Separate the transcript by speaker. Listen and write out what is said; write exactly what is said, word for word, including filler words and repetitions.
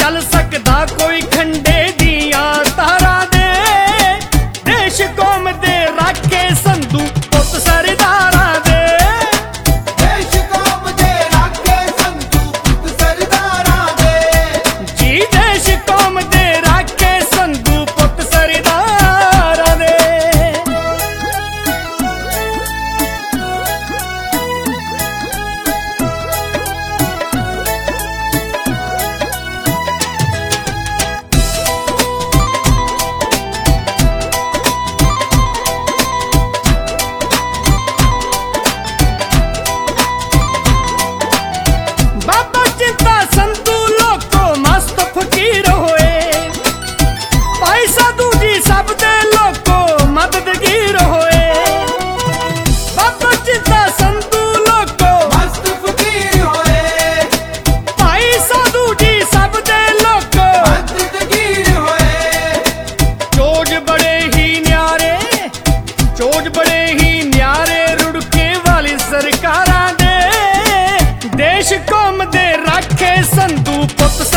Speaker 1: ਚੱਲ ਸਕਦਾ ਕੋਈ ਖੰਡੇ ਦੀਆਂ ਤਾਰਾਂ ਦੇ। ਦੇਸ਼ ਕੌਮ ਦੇ ਰਾਖੇ ਸੰਧੂ ਪੁੱਤ ਸਰਦਾਰਾਂ ਦੇ।
Speaker 2: ਦੇਸ਼ ਕੌਮ ਦੇ ਰਾਖੇ ਸੰਧੂ ਪੁੱਤ ਸਰਦਾਰਾਂ ਦੇ।
Speaker 1: ਜੀ ਦੇਸ਼ ਕੌਮ ਦੇ ਰਾਖੇ ਸੰਧੂ ਪੁੱਤ ਸਰਦਾਰਾਂ ਦੇ। ਬਾਬਾ ਚਿੰਤਾ ਸੰਧੂ ਲੋਕੋ ਮਸਤ ਫਕੀਰ ਹੋਏ। ਭਾਈ ਸਾਧੂ ਜੀ ਸਭ ਦੇ ਲੋਕੋ ਮਦਦਗੀਰ ਹੋਏ। ਬਾਬਾ ਚਿੰਤਾ ਸੰਧੂ ਲੋਕੋ
Speaker 2: ਮਸਤ ਫਕੀਰ ਹੋਏ।
Speaker 1: ਭਾਈ ਸਾਧੂ ਜੀ ਸਭ ਦੇ ਲੋਕੋ
Speaker 2: ਮਦਦਗੀਰ ਹੋਏ।
Speaker 1: ਚੋਜ ਬੜੇ ਹੀ ਨਿਆਰੇ, ਚੋਜ ਬੜੇ ਹੀ ਨਿਆਰੇ ਰੁੜਕੇ ਵਾਲੀ ਸਰਕਾਰਾਂ ਦੇ। ਦੇਸ਼ ਕੌਮ ਦੇ ਰਾਖੇ ਸੰਧੂ ਪੁੱਤ